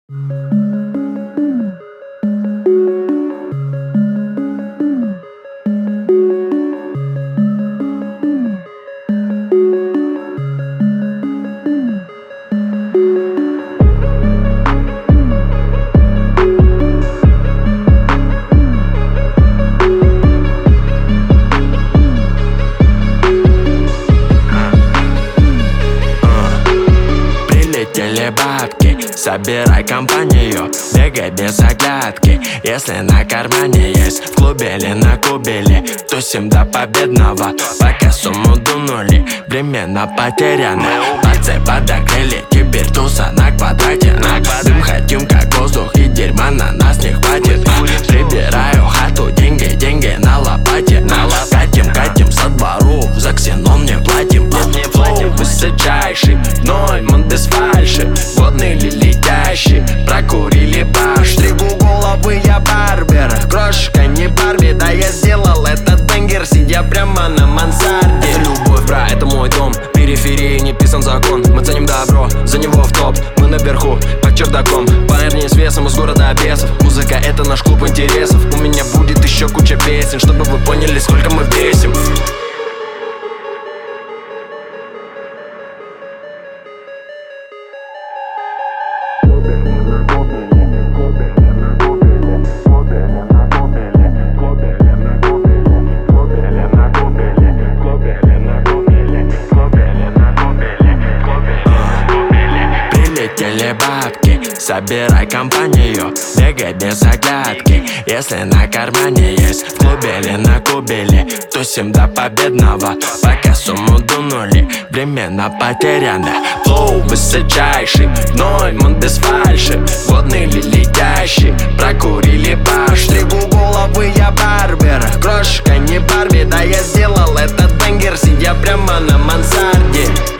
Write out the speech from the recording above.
Прилетели бабки, собирай компанию, бегай без оглядки. Если на кармане есть, в клубе или на кубеле, тусим до победного, пока сумму дунули, временно потеряны. Пальцы подогрели, теперь туса на квадрате. Дым хотим как воздух, и дерьма на нас не хватит. Прибираю хату, деньги на лопате. Катим со двору, за ксенон не платим. Флоу высочайший, гной, мы без фальши. Водный или летящий, прокурили баш. Стригу головы, я барбер, крошка не Барби. Да я сделал этот бенгер, сидя прямо на мансарде. Это любовь, бра, это мой дом. В периферии не писан закон. Мы ценим добро, за него в топ. Мы наверху, под чердаком. Парни с весом из города бесов. Музыка — это наш клуб интересов. У меня будет еще куча песен, чтобы вы поняли, сколько мы весим. Прилетели бабки, собирай компанию, бегай без оглядки. Если на кармане есть, в клубе или на кубеле, тусим до победного, пока сумму дунули, временно потеряны. Флоу высочайший, гной, мы без фальши. Водный или летящий, прокурили баш. Стригу головы, я барбер, крошка не Барби. Да я сделал этот бенгер, сидя прямо на мансарде.